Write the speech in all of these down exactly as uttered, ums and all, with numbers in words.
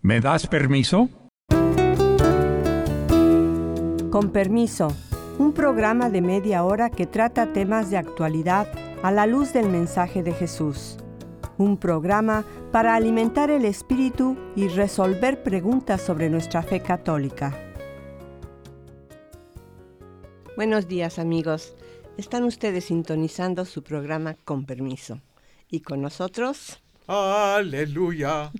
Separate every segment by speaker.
Speaker 1: ¿Me das permiso?
Speaker 2: Con permiso, un programa de media hora que trata temas de actualidad a la luz del mensaje de Jesús. Un programa para alimentar el espíritu y resolver preguntas sobre nuestra fe católica. Buenos días, amigos. Están ustedes sintonizando su programa Con Permiso. Y con nosotros...
Speaker 3: ¡Aleluya!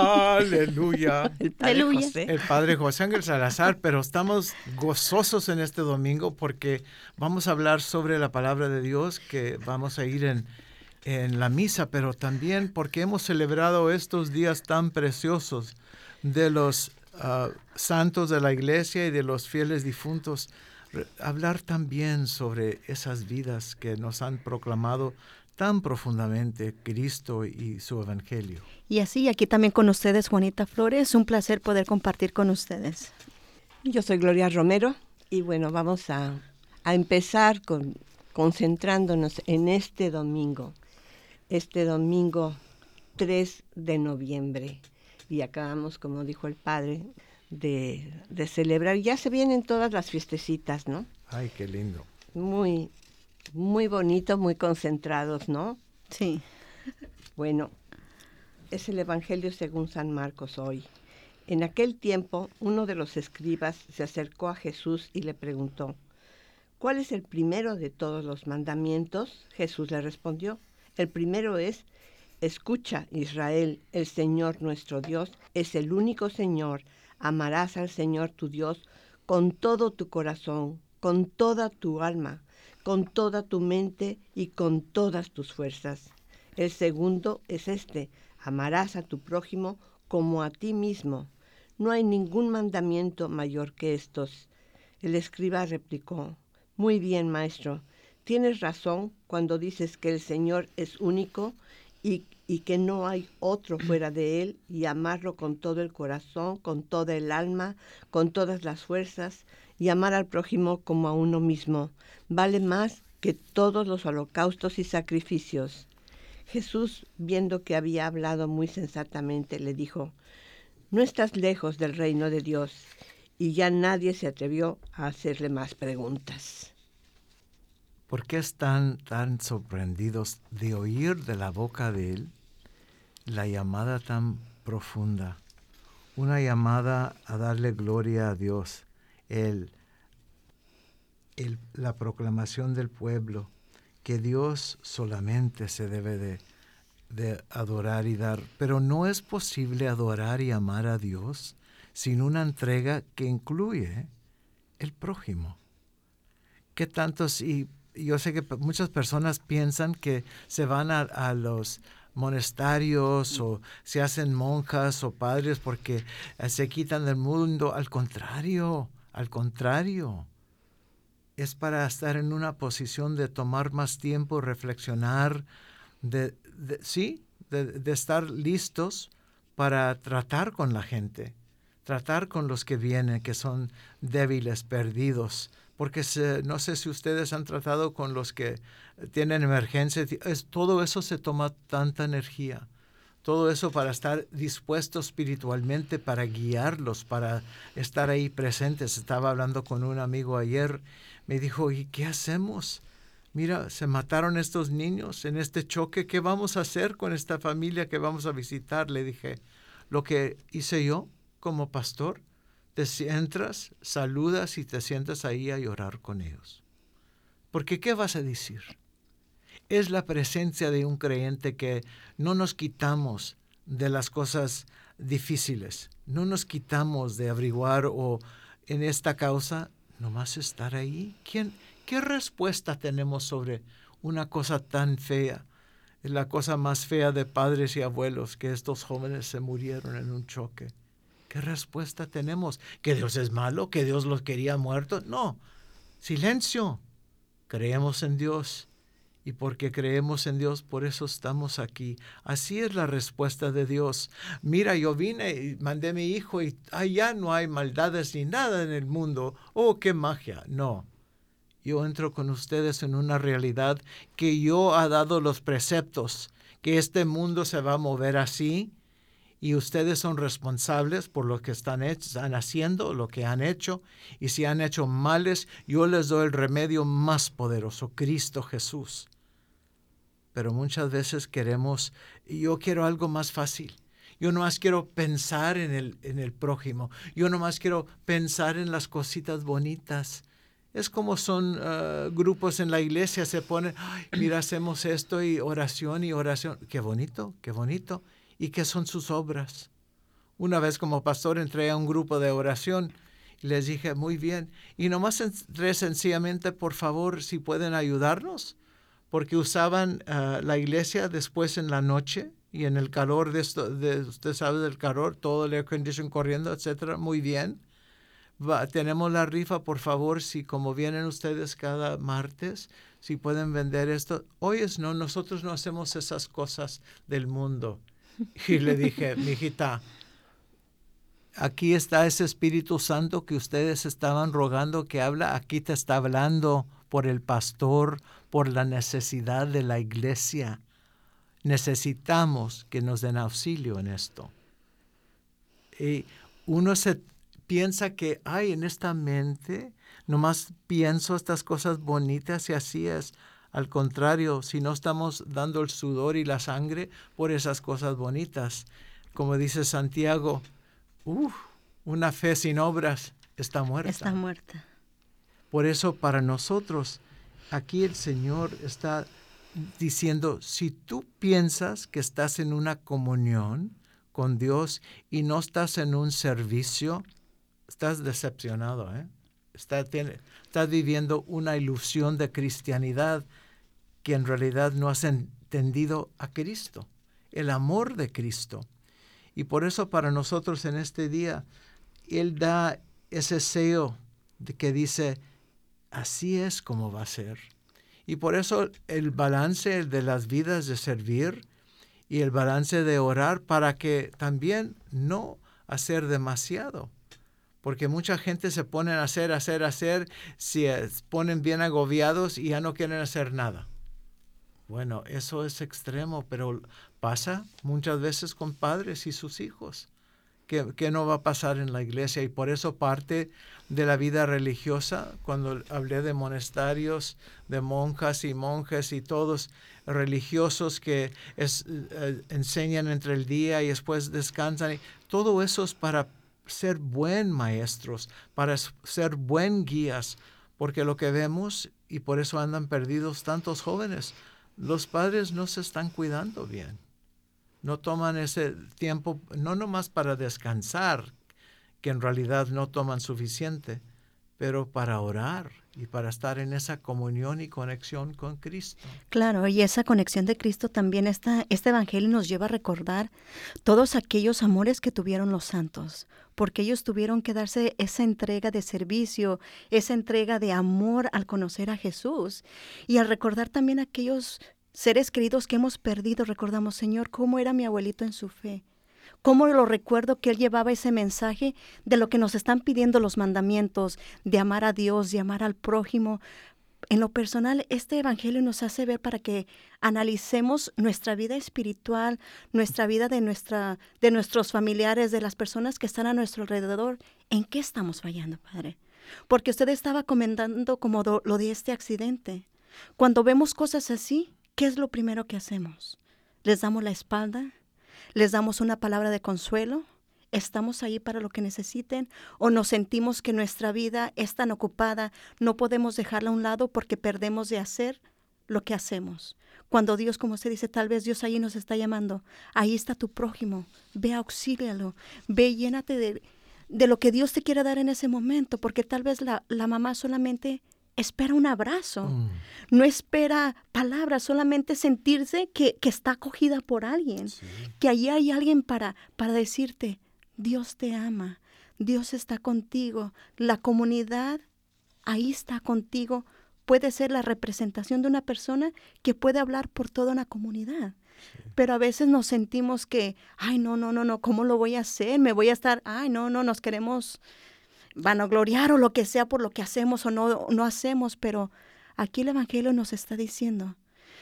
Speaker 3: ¡Aleluya!
Speaker 2: El padre
Speaker 4: Aleluya.
Speaker 2: José.
Speaker 3: El Padre José Ángel Salazar, pero estamos gozosos en este domingo porque vamos a hablar sobre la palabra de Dios, que vamos a ir en, en la misa, pero también porque hemos celebrado estos días tan preciosos de los uh, santos de la iglesia y de los fieles difuntos. Hablar también sobre esas vidas que nos han proclamado tan profundamente Cristo y su Evangelio.
Speaker 4: Y así, aquí también con ustedes, Juanita Flores. Un placer poder compartir con ustedes.
Speaker 2: Yo soy Gloria Romero y bueno, vamos a, a empezar con, concentrándonos en este domingo. Este domingo tres de noviembre. Y acabamos, como dijo el padre, de, de celebrar. Ya se vienen todas las fiestecitas, ¿no?
Speaker 3: Ay, qué lindo.
Speaker 2: Muy, muy bonito, muy concentrados, ¿no?
Speaker 4: Sí.
Speaker 2: Bueno, es el Evangelio según San Marcos hoy. En aquel tiempo, uno de los escribas se acercó a Jesús y le preguntó, ¿cuál es el primero de todos los mandamientos? Jesús le respondió, el primero es, escucha, Israel, el Señor nuestro Dios es el único Señor. Amarás al Señor tu Dios con todo tu corazón, con toda tu alma, con toda tu mente y con todas tus fuerzas. El segundo es este, amarás a tu prójimo como a ti mismo. No hay ningún mandamiento mayor que estos. El escriba replicó, muy bien, maestro, tienes razón cuando dices que el Señor es único y, y que no hay otro fuera de Él, y amarlo con todo el corazón, con toda el alma, con todas las fuerzas, y amar al prójimo como a uno mismo. Vale más que todos los holocaustos y sacrificios. Jesús, viendo que había hablado muy sensatamente, le dijo, no estás lejos del reino de Dios, y ya nadie se atrevió a hacerle más preguntas.
Speaker 3: ¿Por qué están tan sorprendidos de oír de la boca de Él la llamada tan profunda? Una llamada a darle gloria a Dios, el, el, la proclamación del pueblo, que Dios solamente se debe de, de adorar y dar. Pero no es posible adorar y amar a Dios sin una entrega que incluye el prójimo. ¿Qué tantos? Y yo sé que muchas personas piensan que se van a, a los monasterios o se hacen monjas o padres porque se quitan del mundo. Al contrario, al contrario. Es para estar en una posición de tomar más tiempo, reflexionar, de, de, sí, de, de estar listos para tratar con la gente, tratar con los que vienen, que son débiles, perdidos. Porque se, no sé si ustedes han tratado con los que tienen emergencia, es, todo eso se toma tanta energía. Todo eso para estar dispuestos espiritualmente, para guiarlos, para estar ahí presentes. Estaba hablando con un amigo ayer, me dijo, ¿y qué hacemos? Mira, se mataron estos niños en este choque, ¿qué vamos a hacer con esta familia que vamos a visitar? Le dije, lo que hice yo como pastor, te entras, saludas y te sientas ahí a llorar con ellos. Porque ¿qué vas a decir? Es la presencia de un creyente que no nos quitamos de las cosas difíciles, no nos quitamos de averiguar o en esta causa, nomás estar ahí. ¿Quién, ¿Qué respuesta tenemos sobre una cosa tan fea? Es la cosa más fea de padres y abuelos, que estos jóvenes se murieron en un choque. ¿Qué respuesta tenemos? ¿Que Dios es malo? ¿Que Dios los quería muertos? No, silencio. Creemos en Dios. Y porque creemos en Dios, por eso estamos aquí. Así es la respuesta de Dios. Mira, yo vine y mandé a mi hijo y allá no hay maldades ni nada en el mundo. Oh, qué magia. No. Yo entro con ustedes en una realidad que yo ha dado los preceptos, que este mundo se va a mover así y ustedes son responsables por lo que están, hecho, están haciendo, lo que han hecho, y si han hecho males, yo les doy el remedio más poderoso, Cristo Jesús. Pero muchas veces queremos, yo quiero algo más fácil. Yo nomás quiero pensar en el, en el prójimo. Yo nomás quiero pensar en las cositas bonitas. Es como son uh, grupos en la iglesia, se ponen, ay, mira, hacemos esto y oración y oración. Qué bonito, qué bonito. ¿Y qué son sus obras? Una vez como pastor entré a un grupo de oración y les dije, muy bien. Y nomás entré sencillamente, por favor, si pueden ayudarnos, porque usaban uh, la iglesia después en la noche y en el calor de esto, de, usted sabe del calor, todo el air conditioning corriendo, etcétera, muy bien. Va, tenemos la rifa, por favor, si como vienen ustedes cada martes, si pueden vender esto. Oyes, no, nosotros no hacemos esas cosas del mundo. Y le dije, mijita, aquí está ese Espíritu Santo que ustedes estaban rogando que habla, aquí te está hablando por el pastor, por la necesidad de la iglesia. Necesitamos que nos den auxilio en esto. Y uno se piensa que, ay, en esta mente, nomás pienso estas cosas bonitas y así es. Al contrario, si no estamos dando el sudor y la sangre por esas cosas bonitas, como dice Santiago, uh, una fe sin obras está muerta.
Speaker 4: Está muerta.
Speaker 3: Por eso para nosotros, aquí el Señor está diciendo, si tú piensas que estás en una comunión con Dios y no estás en un servicio, estás decepcionado, ¿eh? Está, tiene, estás viviendo una ilusión de cristianidad que en realidad no has entendido a Cristo, el amor de Cristo. Y por eso para nosotros en este día, Él da ese sello de que dice, así es como va a ser. Y por eso el balance de las vidas de servir y el balance de orar para que también no hacer demasiado. Porque mucha gente se pone a hacer, hacer, hacer, se ponen bien agobiados y ya no quieren hacer nada. Bueno, eso es extremo, pero pasa muchas veces con padres y sus hijos, que, que no va a pasar en la iglesia. Y por eso parte de la vida religiosa, cuando hablé de monasterios, de monjas y monjes y todos religiosos que es, eh, enseñan entre el día y después descansan, y todo eso es para ser buen maestros, para ser buen guías, porque lo que vemos, y por eso andan perdidos tantos jóvenes, los padres no se están cuidando bien. No toman ese tiempo, no nomás para descansar, que en realidad no toman suficiente, pero para orar y para estar en esa comunión y conexión con Cristo.
Speaker 4: Claro, y esa conexión de Cristo también, esta, este evangelio nos lleva a recordar todos aquellos amores que tuvieron los santos, porque ellos tuvieron que darse esa entrega de servicio, esa entrega de amor al conocer a Jesús. Y al recordar también aquellos seres queridos que hemos perdido, recordamos, Señor, cómo era mi abuelito en su fe. Cómo lo recuerdo que él llevaba ese mensaje de lo que nos están pidiendo los mandamientos, de amar a Dios, de amar al prójimo. En lo personal, este evangelio nos hace ver para que analicemos nuestra vida espiritual, nuestra vida de, nuestra, de nuestros familiares, de las personas que están a nuestro alrededor. ¿En qué estamos fallando, Padre? Porque usted estaba comentando como do, lo de este accidente. Cuando vemos cosas así, ¿qué es lo primero que hacemos? ¿Les damos la espalda? ¿Les damos una palabra de consuelo? ¿Estamos ahí para lo que necesiten? ¿O nos sentimos que nuestra vida es tan ocupada, no podemos dejarla a un lado porque perdemos de hacer lo que hacemos? Cuando Dios, como usted dice, tal vez Dios ahí nos está llamando. Ahí está tu prójimo. Ve, auxílialo. Ve, llénate de, de lo que Dios te quiere dar en ese momento, porque tal vez la, la mamá solamente espera un abrazo, mm. no espera palabras, solamente sentirse que, que está acogida por alguien, sí. que allí hay alguien para, para decirte, Dios te ama, Dios está contigo, la comunidad ahí está contigo. Puede ser la representación de una persona que puede hablar por toda una comunidad. Sí. Pero a veces nos sentimos que, ay, no, no, no, no, ¿cómo lo voy a hacer? Me voy a estar, ay, no, no, nos queremos vanagloriar o lo que sea por lo que hacemos o no, no hacemos, pero aquí el evangelio nos está diciendo,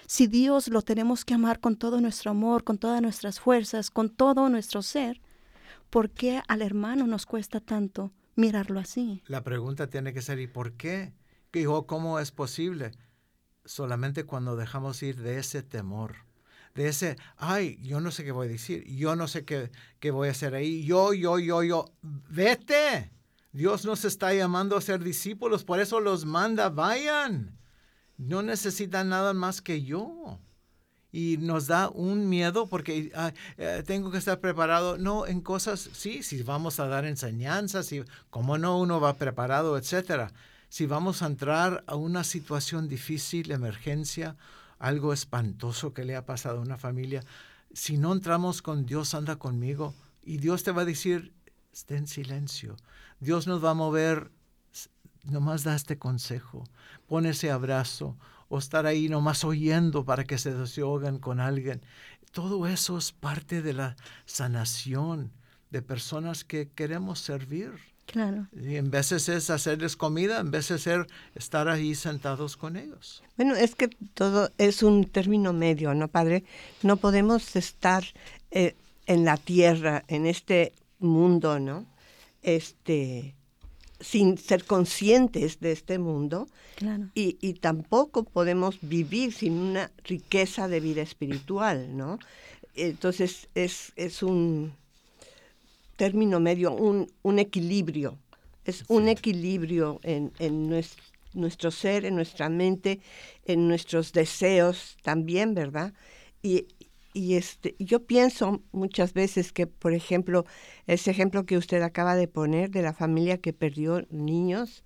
Speaker 4: Si Dios lo tenemos que amar con todo nuestro amor, con todas nuestras fuerzas, con todo nuestro ser, ¿por qué al hermano nos cuesta tanto mirarlo así?
Speaker 3: La pregunta tiene que ser, ¿y por qué? ¿O cómo es posible? Solamente cuando dejamos ir de ese temor, de ese, ay, yo no sé qué voy a decir, yo no sé qué, qué voy a hacer ahí, yo, yo, yo, yo, vete. Dios nos está llamando a ser discípulos, por eso los manda, vayan. No necesitan nada más que yo. Y nos da un miedo porque ah, eh, tengo que estar preparado. No, en cosas, sí, si vamos a dar enseñanzas, si, cómo no, uno va preparado, etcétera. Si vamos a entrar a una situación difícil, emergencia, algo espantoso que le ha pasado a una familia, si no entramos con Dios, anda conmigo, y Dios te va a decir, esté en silencio. Dios nos va a mover, nomás da este consejo, pon ese abrazo, o estar ahí nomás oyendo para que se desahoguen con alguien. Todo eso es parte de la sanación de personas que queremos servir.
Speaker 4: Claro.
Speaker 3: Y en veces es hacerles comida, en veces es estar ahí sentados con ellos.
Speaker 2: Bueno, es que todo es un término medio, ¿no, padre? No podemos estar eh, en la tierra, en este mundo, ¿no? Este, sin ser conscientes de este mundo.
Speaker 4: Claro.
Speaker 2: Y, y tampoco podemos vivir sin una riqueza de vida espiritual, ¿no? Entonces es, es un término medio, un, un equilibrio. Es sí. un equilibrio en, en nuestro, nuestro ser, en nuestra mente, en nuestros deseos también, ¿verdad? Y, y este, yo pienso muchas veces que, por ejemplo, ese ejemplo que usted acaba de poner de la familia que perdió niños,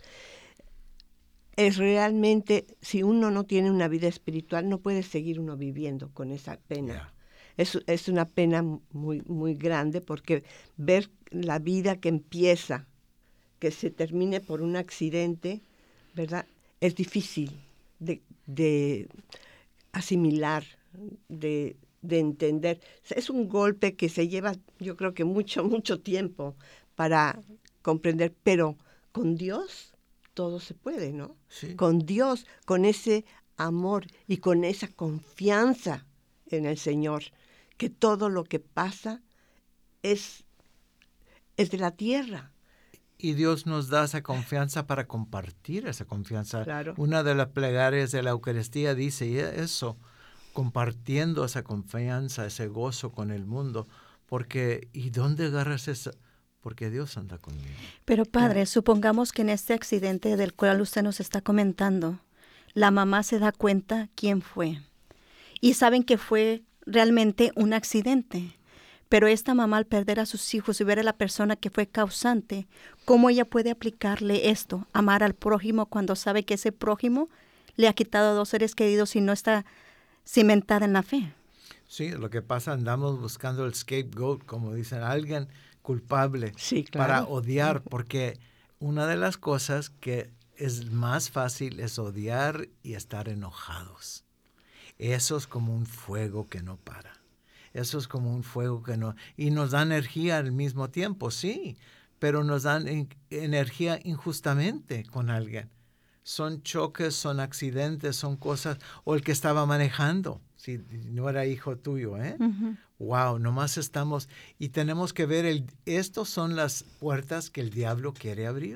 Speaker 2: es realmente, si uno no tiene una vida espiritual, no puede seguir uno viviendo con esa pena. Yeah. Es, es una pena muy, muy grande porque ver la vida que empieza, que se termine por un accidente, ¿verdad? Es difícil de, de asimilar, de, de entender. Es un golpe que se lleva, yo creo que mucho, mucho tiempo para comprender, pero con Dios todo se puede, ¿no?
Speaker 3: Sí.
Speaker 2: Con Dios, con ese amor y con esa confianza en el Señor, que todo lo que pasa es, es de la tierra.
Speaker 3: Y Dios nos da esa confianza para compartir esa confianza.
Speaker 2: Claro.
Speaker 3: Una de las plegarias de la Eucaristía dice eso, compartiendo esa confianza, ese gozo con el mundo. Porque, ¿y dónde agarras esa? Porque Dios anda conmigo.
Speaker 4: Pero padre, supongamos que en este accidente del cual usted nos está comentando, la mamá se da cuenta quién fue. Y saben que fue realmente un accidente. Pero esta mamá, al perder a sus hijos y ver a la persona que fue causante, ¿cómo ella puede aplicarle esto? Amar al prójimo cuando sabe que ese prójimo le ha quitado a dos seres queridos y no está cimentada en la fe.
Speaker 3: Sí, lo que pasa, andamos buscando el scapegoat, como dicen, alguien culpable
Speaker 2: sí, claro.
Speaker 3: para odiar, porque una de las cosas que es más fácil es odiar y estar enojados. Eso es como un fuego que no para. Eso es como un fuego que no... Y nos da energía al mismo tiempo, sí, pero nos dan en, energía injustamente con alguien. Son choques, son accidentes, son cosas... O el que estaba manejando, si no era hijo tuyo, ¿eh? Uh-huh. Wow, nomás estamos... Y tenemos que ver, el, estos son las puertas que el diablo quiere abrir.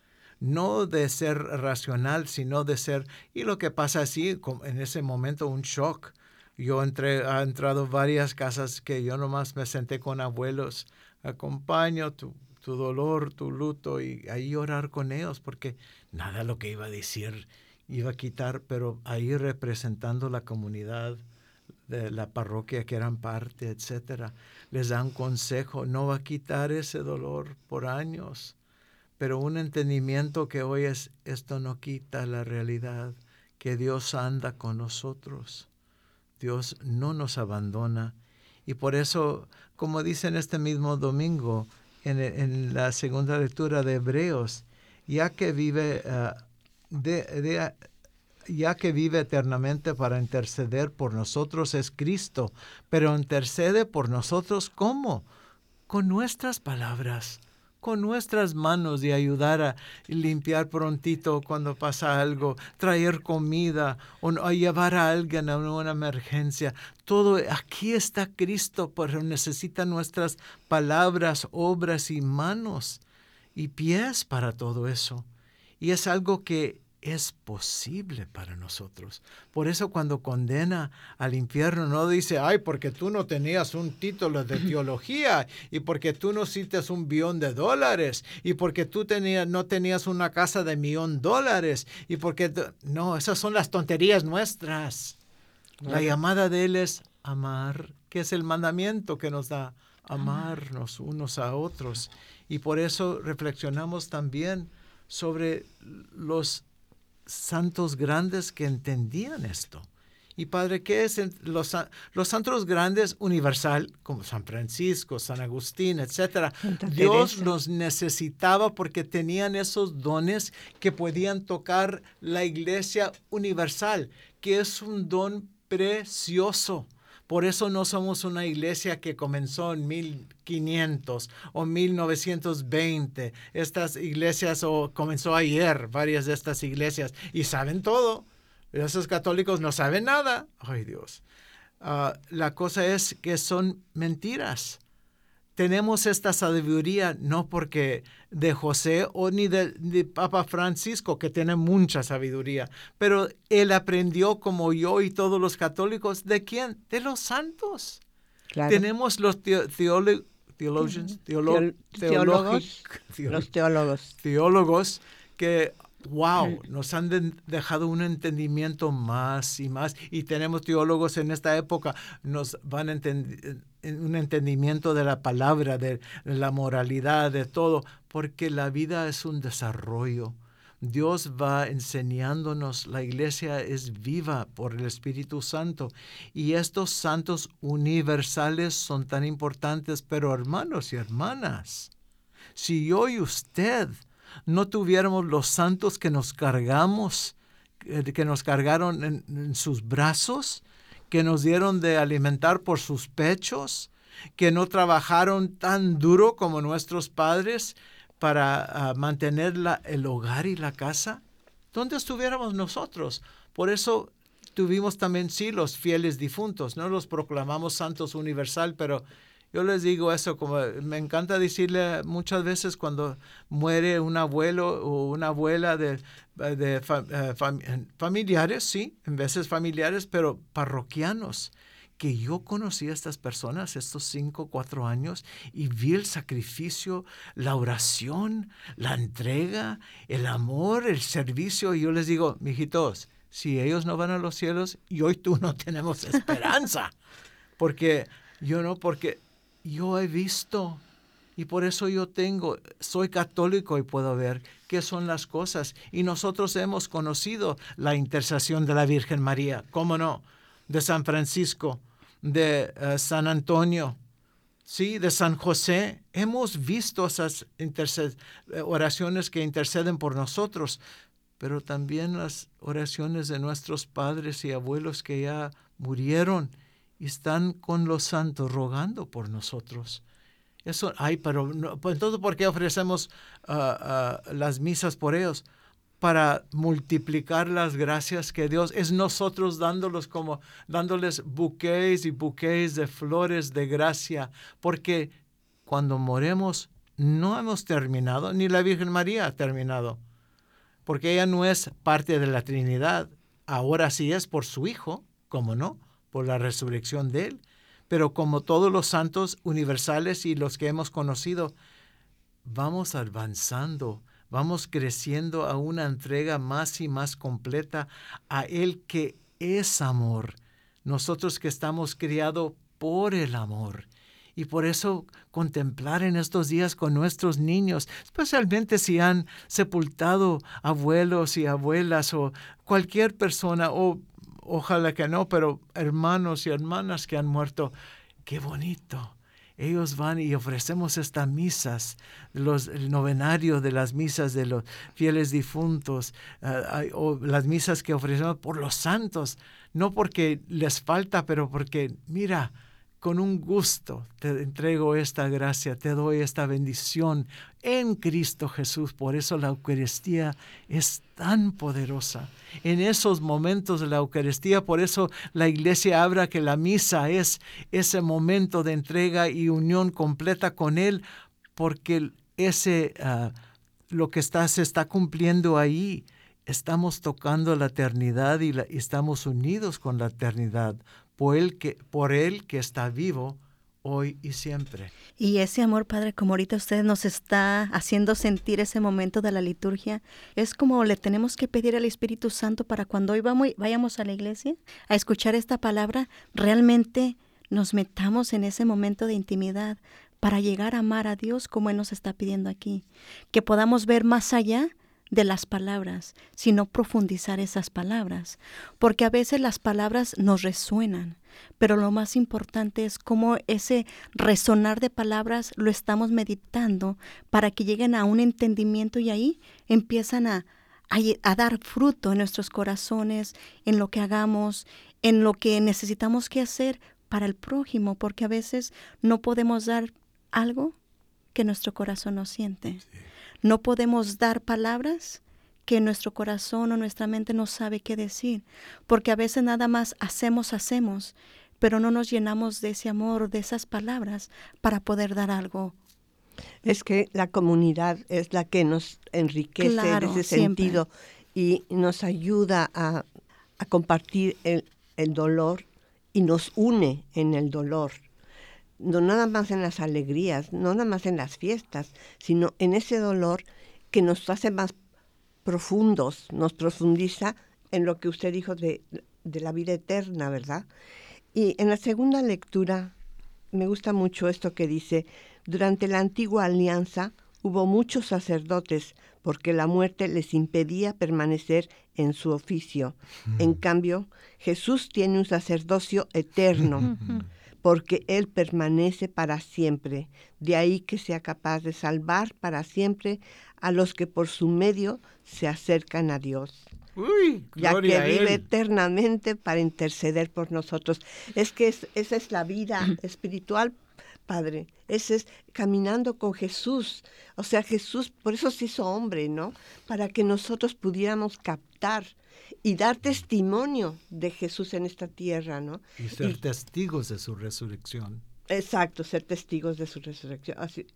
Speaker 3: No de ser racional, sino de ser... Y lo que pasa así, en ese momento, un shock. Yo entré, he entrado varias casas que yo nomás me senté con abuelos, acompaño tu, tu dolor, tu luto, y ahí orar con ellos, porque nada lo que iba a decir iba a quitar, pero ahí representando la comunidad de la parroquia que eran parte, etcétera, les dan consejo, no va a quitar ese dolor por años, pero un entendimiento que hoy es, esto no quita la realidad, que Dios anda con nosotros. Dios no nos abandona y por eso, como dice en este mismo domingo, en, en la segunda lectura de Hebreos, ya que vive, uh, de, de, ya que vive eternamente para interceder por nosotros es Cristo, pero intercede por nosotros ¿cómo? Con nuestras palabras, con nuestras manos y ayudar a limpiar prontito cuando pasa algo, traer comida o a llevar a alguien a una emergencia. Todo aquí está Cristo, pero necesita nuestras palabras, obras y manos y pies para todo eso. Y es algo que es posible para nosotros. Por eso cuando condena al infierno no dice, ay, porque tú no tenías un título de teología y porque tú no hiciste un billón de dólares y porque tú tenías, no tenías una casa de millón de dólares y porque... Tú... No, esas son las tonterías nuestras. La llamada de Él es amar, que es el mandamiento que nos da, amarnos unos a otros. Y por eso reflexionamos también sobre los santos grandes que entendían esto. Y Padre, ¿qué es los, los santos grandes universal, como San Francisco, San Agustín, etcétera? Dios los necesitaba porque tenían esos dones que podían tocar la iglesia universal, que es un don precioso. Por eso no somos una iglesia que comenzó en mil quinientos o mil novecientos veinte. Estas iglesias o comenzó ayer, varias de estas iglesias, y saben todo. Esos católicos no saben nada. Ay, Dios. Uh, la cosa es que son mentiras. Tenemos esta sabiduría no porque de José o ni de, de Papa Francisco, que tiene mucha sabiduría, pero él aprendió como yo y todos los católicos. ¿De quién? De los santos. Claro. Tenemos los teo, teolo, theologians, teolo,
Speaker 2: Teol, teólogos, teolo, los teólogos.
Speaker 3: Teólogos que... Wow, nos han de, dejado un entendimiento más y más. Y tenemos teólogos en esta época, nos van a entender un entendimiento de la palabra, de, de la moralidad, de todo, porque la vida es un desarrollo. Dios va enseñándonos, la iglesia es viva por el Espíritu Santo. Y estos santos universales son tan importantes, pero hermanos y hermanas, si yo y usted no tuviéramos los santos que nos cargamos, que nos cargaron en, en sus brazos, que nos dieron de alimentar por sus pechos, que no trabajaron tan duro como nuestros padres para uh, mantener la, el hogar y la casa, ¿dónde estuviéramos nosotros? Por eso tuvimos también, sí, los fieles difuntos, no los proclamamos santos universal, pero yo les digo eso, como me encanta decirle muchas veces cuando muere un abuelo o una abuela de, de fam, fam, familiares, sí, en veces familiares, pero parroquianos, que yo conocí a estas personas estos cinco, cuatro años y vi el sacrificio, la oración, la entrega, el amor, el servicio. Y yo les digo, mijitos, si ellos no van a los cielos, yo y tú no tenemos esperanza. Porque yo no, porque... Yo he visto y por eso yo tengo, soy católico y puedo ver qué son las cosas. Y nosotros hemos conocido la intercesión de la Virgen María, ¿cómo no? De San Francisco, de uh, San Antonio, sí, de San José. Hemos visto esas interced- oraciones que interceden por nosotros, pero también las oraciones de nuestros padres y abuelos que ya murieron y están con los santos rogando por nosotros. Eso, ay, pero no, pues entonces, ¿por qué ofrecemos uh, uh, las misas por ellos? Para multiplicar las gracias que Dios es nosotros dándolos como, dándoles buqués y buqués de flores de gracia, porque cuando moremos no hemos terminado, ni la Virgen María ha terminado, porque ella no es parte de la Trinidad. Ahora sí es por su Hijo, ¿cómo no? Por la resurrección de Él. Pero como todos los santos universales y los que hemos conocido, vamos avanzando, vamos creciendo a una entrega más y más completa a Él que es amor. Nosotros que estamos criados por el amor. Y por eso contemplar en estos días con nuestros niños, especialmente si han sepultado abuelos y abuelas o cualquier persona, o ojalá que no, pero hermanos y hermanas que han muerto, qué bonito. Ellos van y ofrecemos estas misas, los, el novenario de las misas de los fieles difuntos, uh, o las misas que ofrecemos por los santos, no porque les falta, pero porque, mira, con un gusto te entrego esta gracia, te doy esta bendición en Cristo Jesús. Por eso la Eucaristía es tan poderosa. En esos momentos de la Eucaristía, por eso la Iglesia habla que la misa es ese momento de entrega y unión completa con Él, porque ese, uh, lo que está, se está cumpliendo ahí. Estamos tocando la eternidad y, la, y estamos unidos con la eternidad por él, que, por él que está vivo hoy y siempre.
Speaker 4: Y ese amor, Padre, como ahorita usted nos está haciendo sentir ese momento de la liturgia, es como le tenemos que pedir al Espíritu Santo para cuando hoy vamos, vayamos a la iglesia a escuchar esta palabra, realmente nos metamos en ese momento de intimidad para llegar a amar a Dios como Él nos está pidiendo aquí. Que podamos ver más allá de las palabras, sino profundizar esas palabras, porque a veces las palabras nos resuenan, pero lo más importante es cómo ese resonar de palabras lo estamos meditando para que lleguen a un entendimiento y ahí empiezan a, a, a dar fruto en nuestros corazones, en lo que hagamos, en lo que necesitamos que hacer para el prójimo, porque a veces no podemos dar algo que nuestro corazón no siente. Sí. No podemos dar palabras que nuestro corazón o nuestra mente no sabe qué decir, porque a veces nada más hacemos, hacemos, pero no nos llenamos de ese amor, de esas palabras para poder dar algo.
Speaker 2: Es que la comunidad es la que nos enriquece
Speaker 4: Claro,
Speaker 2: en ese
Speaker 4: siempre.
Speaker 2: sentido y nos ayuda a, a compartir el, el dolor y nos une en el dolor. No nada más en las alegrías, no nada más en las fiestas, sino en ese dolor que nos hace más profundos, nos profundiza en lo que usted dijo de, de la vida eterna, ¿verdad? Y en la segunda lectura me gusta mucho esto que dice: durante la antigua alianza hubo muchos sacerdotes porque la muerte les impedía permanecer en su oficio. Mm. En cambio, Jesús tiene un sacerdocio eterno. Porque Él permanece para siempre. De ahí que sea capaz de salvar para siempre a los que por su medio se acercan a Dios.
Speaker 3: Uy,
Speaker 2: ya que
Speaker 3: gloria a
Speaker 2: vive
Speaker 3: Él.
Speaker 2: eternamente para interceder por nosotros. Es que es, esa es la vida espiritual, Padre. Ese es caminando con Jesús. O sea, Jesús por eso se hizo hombre, ¿no? Para que nosotros pudiéramos captar y dar testimonio de Jesús en esta tierra, ¿no?
Speaker 3: Y ser
Speaker 2: y,
Speaker 3: testigos de su resurrección.
Speaker 2: Exacto, ser testigos de su resurrección. Así,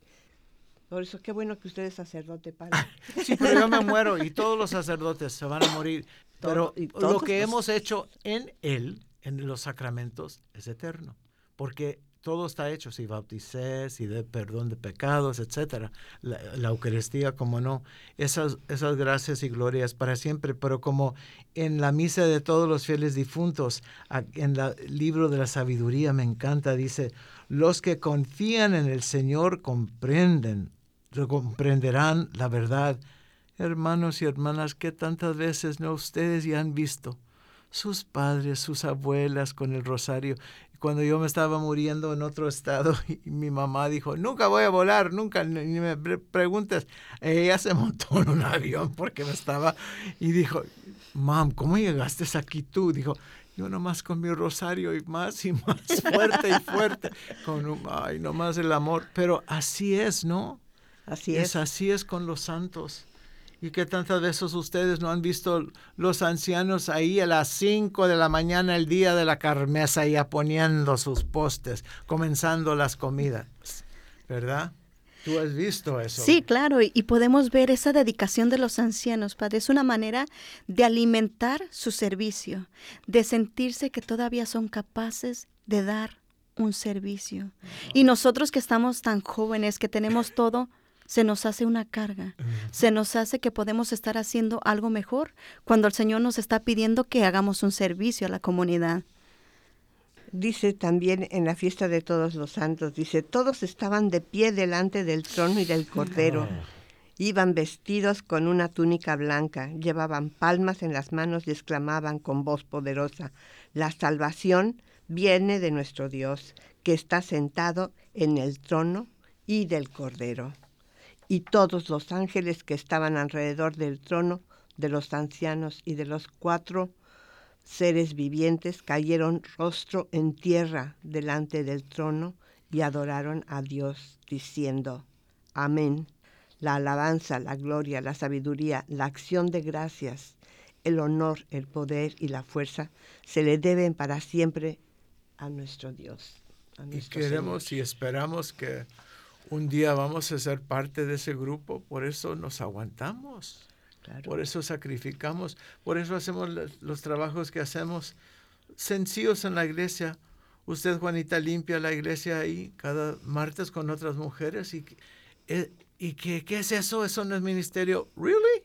Speaker 2: por eso, qué bueno que usted es sacerdote, Padre.
Speaker 3: Sí, pero yo me muero y todos los sacerdotes se van a morir. Pero
Speaker 2: Todo,
Speaker 3: lo que
Speaker 2: los...
Speaker 3: hemos hecho en Él, en los sacramentos, es eterno. Porque todo está hecho, si bauticé, si de perdón de pecados, etcétera. La, la Eucaristía, como no, esas, esas gracias y glorias para siempre, pero como en la misa de todos los fieles difuntos, en el libro de la sabiduría me encanta, dice: los que confían en el Señor comprenden, comprenderán la verdad. Hermanos y hermanas, que tantas veces no ustedes ya han visto sus padres, sus abuelas con el rosario. Cuando yo me estaba muriendo en otro estado y mi mamá dijo: nunca voy a volar, nunca, ni me preguntes. Ella se montó en un avión porque me estaba y dijo: Mam, ¿cómo llegaste aquí tú? Dijo: yo nomás con mi rosario y más y más fuerte y fuerte. Con un, ay, nomás el amor. Pero así es, ¿no?
Speaker 2: Así
Speaker 3: es.
Speaker 2: es.
Speaker 3: Así es con los santos. Y que tantas veces ustedes no han visto los ancianos ahí a las cinco de la mañana el día de la Carmesa ya poniendo sus postes, comenzando las comidas, ¿verdad? ¿Tú has visto eso?
Speaker 4: Sí, claro, y, y podemos ver esa dedicación de los ancianos, Padre. Es una manera de alimentar su servicio, de sentirse que todavía son capaces de dar un servicio. Oh. Y nosotros que estamos tan jóvenes, que tenemos todo, se nos hace una carga, se nos hace que podemos estar haciendo algo mejor cuando el Señor nos está pidiendo que hagamos un servicio a la comunidad.
Speaker 2: Dice también en la fiesta de todos los santos, dice: todos estaban de pie delante del trono y del Cordero. Oh. Iban vestidos con una túnica blanca, llevaban palmas en las manos y exclamaban con voz poderosa: la salvación viene de nuestro Dios, que está sentado en el trono y del Cordero. Y todos los ángeles que estaban alrededor del trono, de los ancianos y de los cuatro seres vivientes cayeron rostro en tierra delante del trono y adoraron a Dios, diciendo: Amén. La alabanza, la gloria, la sabiduría, la acción de gracias, el honor, el poder y la fuerza se le deben para siempre a nuestro Dios. A nuestro
Speaker 3: y queremos
Speaker 2: Señor.
Speaker 3: y esperamos que un día vamos a ser parte de ese grupo, por eso nos aguantamos.
Speaker 2: Claro.
Speaker 3: Por eso sacrificamos, por eso hacemos los, los trabajos que hacemos sencillos en la iglesia. Usted, Juanita, limpia la iglesia ahí cada martes con otras mujeres. ¿Y, y qué, qué es eso? ¿Eso no es ministerio? ¿Really?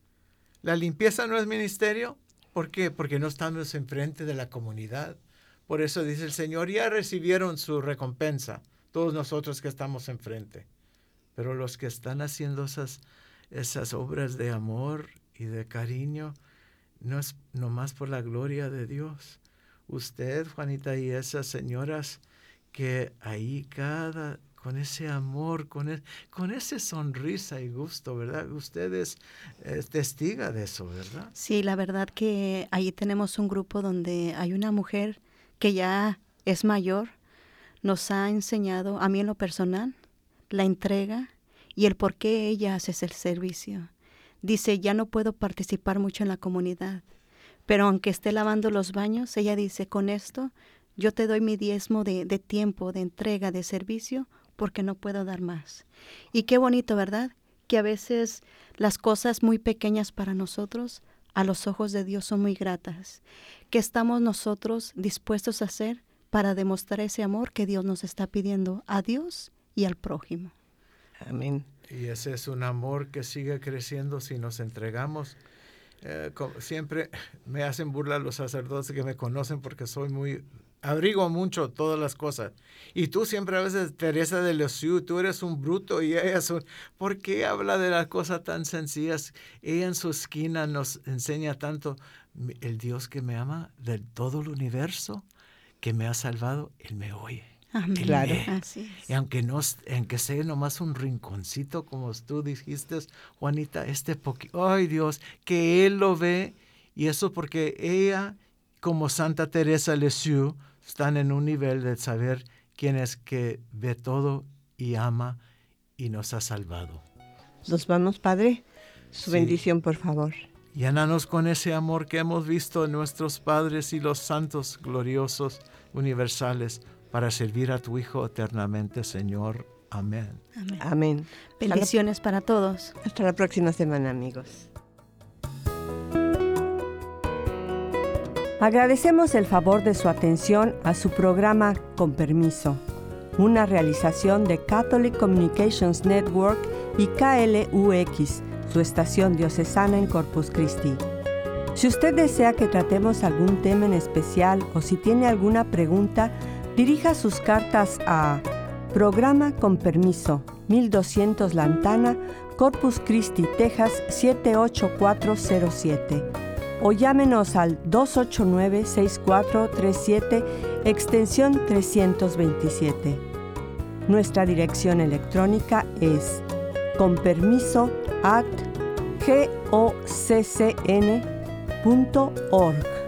Speaker 3: ¿La limpieza no es ministerio? ¿Por qué? Porque no estamos enfrente de la comunidad. Por eso dice el Señor, ya recibieron su recompensa, todos nosotros que estamos enfrente. Pero los que están haciendo esas esas obras de amor y de cariño, no es nomás por la gloria de Dios. Usted, Juanita, y esas señoras que ahí cada, con ese amor, con, el, con ese sonrisa y gusto, ¿verdad? Usted es, es testiga de eso, ¿verdad?
Speaker 4: Sí, la verdad que ahí tenemos un grupo donde hay una mujer que ya es mayor, nos ha enseñado, a mí en lo personal, la entrega y el por qué ella hace el servicio. Dice, ya no puedo participar mucho en la comunidad, pero aunque esté lavando los baños, ella dice, con esto yo te doy mi diezmo de, de tiempo, de entrega, de servicio, porque no puedo dar más. Y qué bonito, ¿verdad? Que a veces las cosas muy pequeñas para nosotros, a los ojos de Dios son muy gratas. ¿Qué estamos nosotros dispuestos a hacer para demostrar ese amor que Dios nos está pidiendo a Dios y al prójimo?
Speaker 2: Amén.
Speaker 3: Y ese es un amor que sigue creciendo si nos entregamos. Eh, como siempre me hacen burla los sacerdotes que me conocen porque soy muy, abrigo mucho todas las cosas. Y tú siempre a veces, Teresa de Lisieux, tú eres un bruto y ella es un... ¿Por qué habla de las cosas tan sencillas? Ella en su esquina nos enseña tanto. El Dios que me ama de todo el universo, que me ha salvado, Él me oye.
Speaker 4: Amén.
Speaker 2: Claro.
Speaker 4: Así es.
Speaker 3: Y aunque no, aunque sea nomás un rinconcito, como tú dijiste, Juanita, este poquito, ay Dios, que Él lo ve, y eso porque ella, como Santa Teresa de Lisieux, están en un nivel de saber quién es que ve todo y ama y nos ha salvado.
Speaker 2: Nos vamos, Padre. Su
Speaker 3: Sí.
Speaker 2: bendición, por favor.
Speaker 3: Llénanos con ese amor que hemos visto en nuestros padres y los santos gloriosos universales, para servir a tu Hijo eternamente, Señor. Amén.
Speaker 4: Amén.
Speaker 2: Amén.
Speaker 4: Bendiciones para todos.
Speaker 2: Hasta la próxima semana, amigos. Agradecemos el favor de su atención a su programa Con Permiso, una realización de Catholic Communications Network y K L U X, su estación diocesana en Corpus Christi. Si usted desea que tratemos algún tema en especial o si tiene alguna pregunta, dirija sus cartas a Programa Con Permiso, mil doscientos Lantana, Corpus Christi, Texas siete ocho cuatro cero siete o llámenos al dos ocho nueve, seis cuatro tres siete, extensión trescientos veintisiete. Nuestra dirección electrónica es conpermiso arroba goccn punto org.